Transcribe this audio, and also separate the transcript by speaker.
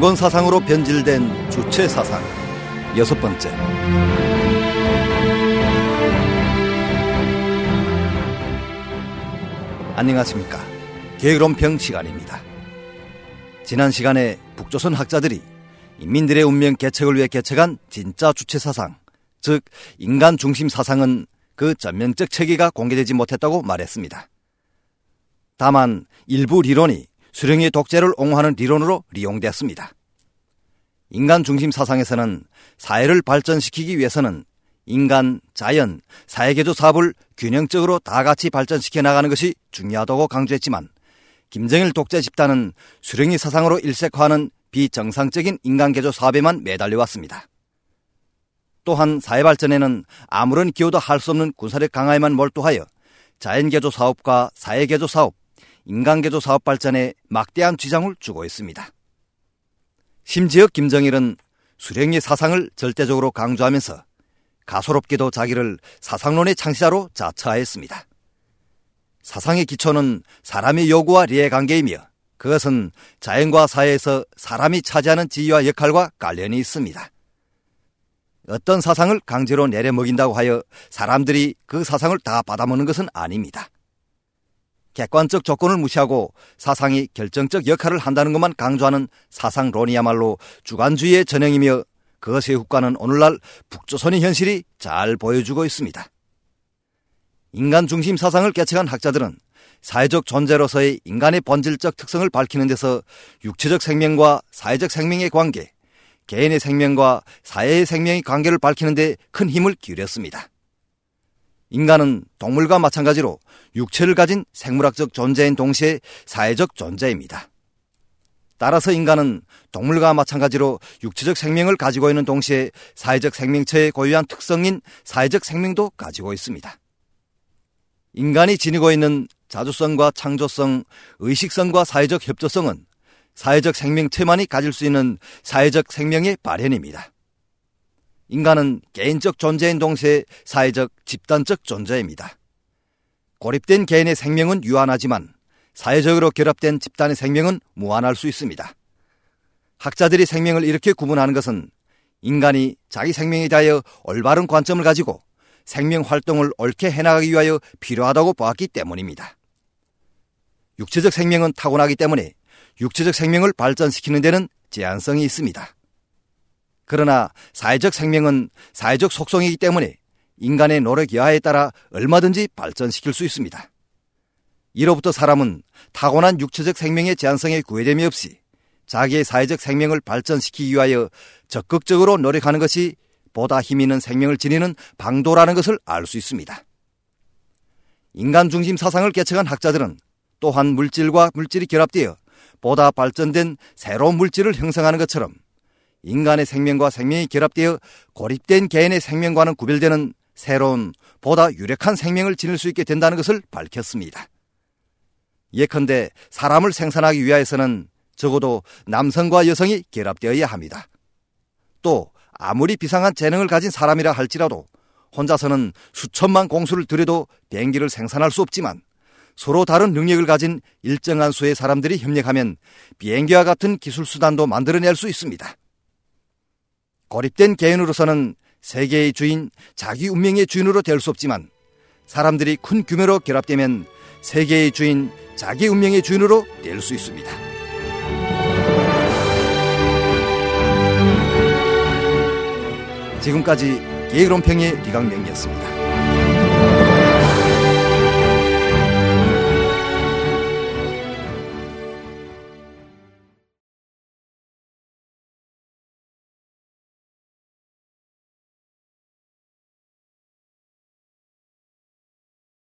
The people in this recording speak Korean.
Speaker 1: 경건 사상으로 변질된 주체 사상. 6번째. 안녕하십니까. 계획론평 시간입니다. 지난 시간에 북조선 학자들이 인민들의 운명 개척을 위해 개척한 진짜 주체 사상, 즉 인간 중심 사상은 그 전면적 체계가 공개되지 못했다고 말했습니다. 다만 일부 리론이 수령의 독재를 옹호하는 리론으로 리용되었습니다. 인간 중심 사상에서는 사회를 발전시키기 위해서는 인간, 자연, 사회개조 사업을 균형적으로 다 같이 발전시켜 나가는 것이 중요하다고 강조했지만 김정일 독재 집단은 수령의 사상으로 일색화하는 비정상적인 인간개조 사업에만 매달려왔습니다. 또한 사회발전에는 아무런 기여도 할 수 없는 군사력 강화에만 몰두하여 자연개조 사업과 사회개조 사업, 인간개조 사업 발전에 막대한 지장을 주고 있습니다. 심지어 김정일은 수령의 사상을 절대적으로 강조하면서 가소롭게도 자기를 사상론의 창시자로 자처하였습니다. 사상의 기초는 사람의 요구와 이해관계이며 그것은 자연과 사회에서 사람이 차지하는 지위와 역할과 관련이 있습니다. 어떤 사상을 강제로 내려먹인다고 하여 사람들이 그 사상을 다 받아먹는 것은 아닙니다. 객관적 조건을 무시하고 사상이 결정적 역할을 한다는 것만 강조하는 사상론이야말로 주관주의의 전형이며 그것의 후과는 오늘날 북조선의 현실이 잘 보여주고 있습니다. 인간 중심 사상을 개척한 학자들은 사회적 존재로서의 인간의 본질적 특성을 밝히는 데서 육체적 생명과 사회적 생명의 관계, 개인의 생명과 사회의 생명의 관계를 밝히는 데 큰 힘을 기울였습니다. 인간은 동물과 마찬가지로 육체를 가진 생물학적 존재인 동시에 사회적 존재입니다. 따라서 인간은 동물과 마찬가지로 육체적 생명을 가지고 있는 동시에 사회적 생명체의 고유한 특성인 사회적 생명도 가지고 있습니다. 인간이 지니고 있는 자주성과 창조성, 의식성과 사회적 협조성은 사회적 생명체만이 가질 수 있는 사회적 생명의 발현입니다. 인간은 개인적 존재인 동시에 사회적, 집단적 존재입니다. 고립된 개인의 생명은 유한하지만 사회적으로 결합된 집단의 생명은 무한할 수 있습니다. 학자들이 생명을 이렇게 구분하는 것은 인간이 자기 생명에 대하여 올바른 관점을 가지고 생명 활동을 옳게 해나가기 위하여 필요하다고 보았기 때문입니다. 육체적 생명은 타고나기 때문에 육체적 생명을 발전시키는 데는 제한성이 있습니다. 그러나 사회적 생명은 사회적 속성이기 때문에 인간의 노력 여하에 따라 얼마든지 발전시킬 수 있습니다. 이로부터 사람은 타고난 육체적 생명의 제한성에 구애됨이 없이 자기의 사회적 생명을 발전시키기 위하여 적극적으로 노력하는 것이 보다 힘있는 생명을 지니는 방도라는 것을 알 수 있습니다. 인간 중심 사상을 개척한 학자들은 또한 물질과 물질이 결합되어 보다 발전된 새로운 물질을 형성하는 것처럼 인간의 생명과 생명이 결합되어 고립된 개인의 생명과는 구별되는 새로운 보다 유력한 생명을 지닐 수 있게 된다는 것을 밝혔습니다. 예컨대 사람을 생산하기 위하여서는 적어도 남성과 여성이 결합되어야 합니다. 또 아무리 비상한 재능을 가진 사람이라 할지라도 혼자서는 수천만 공수를 들여도 비행기를 생산할 수 없지만 서로 다른 능력을 가진 일정한 수의 사람들이 협력하면 비행기와 같은 기술수단도 만들어낼 수 있습니다. 고립된 개인으로서는 세계의 주인, 자기 운명의 주인으로 될 수 없지만 사람들이 큰 규모로 결합되면 세계의 주인, 자기 운명의 주인으로 될 수 있습니다. 지금까지 계획론평의 리강명이었습니다.